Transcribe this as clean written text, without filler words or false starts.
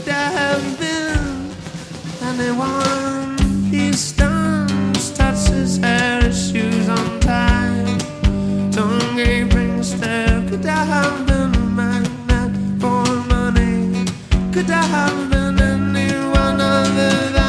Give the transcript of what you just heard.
could I have been anyone? He stands, touches his hair, his shoes untied, tongue gaping stare. Could I have been a magnet for money? Could I have been anyone other than